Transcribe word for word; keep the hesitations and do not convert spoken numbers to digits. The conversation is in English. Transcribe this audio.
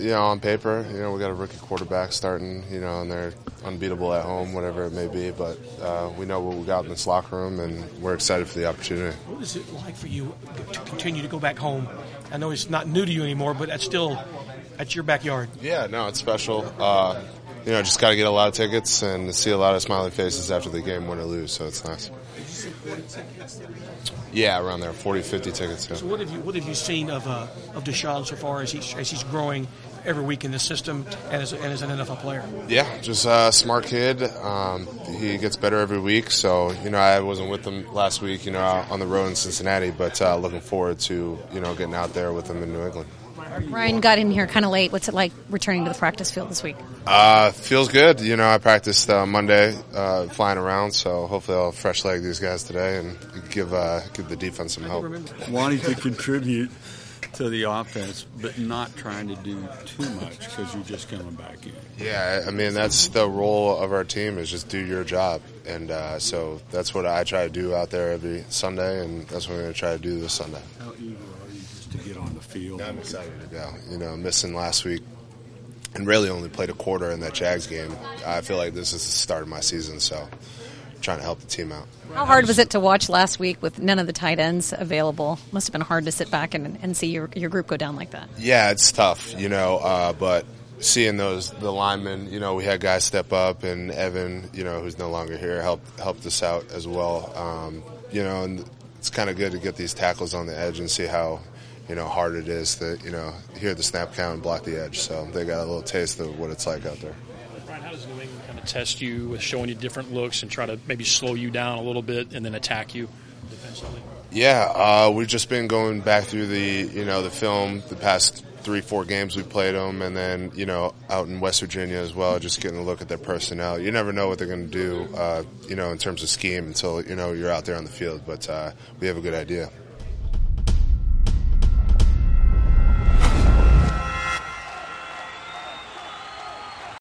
you know, on paper, you know, we got a rookie quarterback starting, you know, and they're unbeatable at home, whatever it may be. But uh, we know what we got in this locker room, and we're excited for the opportunity. What is it like for you to continue to go back home? I know it's not new to you anymore, but that's still that's your backyard. Yeah, no, it's special. Uh, you know, just got to get a lot of tickets and see a lot of smiling faces after the game, win or lose. So it's nice. Yeah, around there, forty, fifty tickets. Yeah. So what have you what have you seen of uh, of Deshaun so far as he's as he's growing every week in the system and as, and as an N F L player? Yeah, just a smart kid. Um, he gets better every week. So you know, I wasn't with him last week, you know, on the road in Cincinnati, but uh, looking forward to you know getting out there with him in New England. Ryan got in here kind of late. What's it like returning to the practice field this week? Uh, feels good. You know, I practiced uh, Monday, uh, flying around, so hopefully I'll fresh leg these guys today and give uh, give the defense some help. Wanting to contribute to the offense, but not trying to do too much because you're just coming back in. Yeah, I mean, that's the role of our team is just do your job. And uh, so that's what I try to do out there every Sunday, and that's what we're going to try to do this Sunday. How eager are you just to get on the field? I'm excited to go. You know, missing last week and really only played a quarter in that Jags game. I feel like this is the start of my season, so I'm trying to help the team out. How hard was it to watch last week with none of the tight ends available? Must have been hard to sit back and, and see your your group go down like that. Yeah, it's tough, you know, uh, but seeing those the linemen, you know, we had guys step up, and Evan, you know, who's no longer here, helped helped us out as well. Um, you know, and it's kind of good to get these tackles on the edge and see how, you know, hard it is to, you know, hear the snap count and block the edge. So they got a little taste of what it's like out there. Brian, how does New England kind of test you with showing you different looks and try to maybe slow you down a little bit and then attack you defensively? Yeah, uh, we've just been going back through the, you know, the film the past three, four games we played them, and then, you know, out in West Virginia as well, just getting a look at their personnel. You never know what they're going to do, uh, you know, in terms of scheme until, you know, you're out there on the field, but uh, we have a good idea.